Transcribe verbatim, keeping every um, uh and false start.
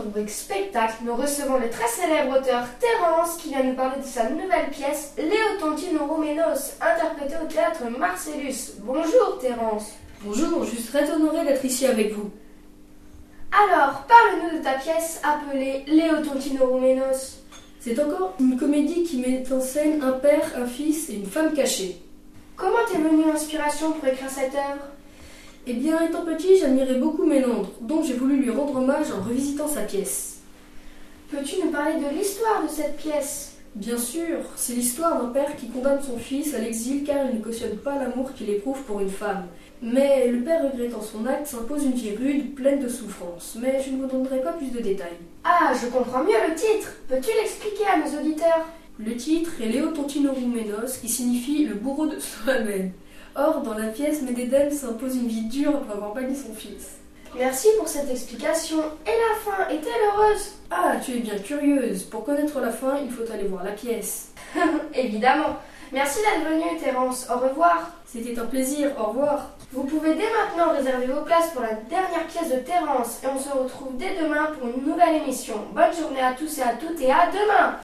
rubrique spectacle, nous recevons le très célèbre auteur Terence qui vient nous parler de sa nouvelle pièce Léotontine Rouménos, interprétée au théâtre Marcellus. Bonjour Terence. Bonjour, je suis très honoré d'être ici avec vous. Alors, parle-nous de ta pièce appelée Léotontine Rouménos. C'est encore une comédie qui met en scène un père, un fils et une femme cachée. Comment t'es venue l'inspiration pour écrire cette œuvre? Eh bien, étant petit, j'admirais beaucoup Ménandre, donc j'ai voulu lui rendre hommage en revisitant sa pièce. Peux-tu nous parler de l'histoire de cette pièce? Bien sûr, c'est l'histoire d'un père qui condamne son fils à l'exil car il ne cautionne pas l'amour qu'il éprouve pour une femme. Mais le père, regrettant son acte, s'impose une vie rude, pleine de souffrances. Mais je ne vous donnerai pas plus de détails. Ah, je comprends mieux le titre. Peux-tu l'expliquer à nos auditeurs? Le titre est Léotontine Rouménos, qui signifie le bourreau de soi-même. Or, dans la pièce, Médédème s'impose une vie dure après avoir banni son fils. Merci pour cette explication. Et la fin est-elle heureuse? Ah, tu es bien curieuse. Pour connaître la fin, il faut aller voir la pièce. Évidemment. Merci d'être venu, Terence. Au revoir. C'était un plaisir. Au revoir. Vous pouvez dès maintenant réserver vos places pour la dernière pièce de Terence. Et on se retrouve dès demain pour une nouvelle émission. Bonne journée à tous et à toutes et à demain.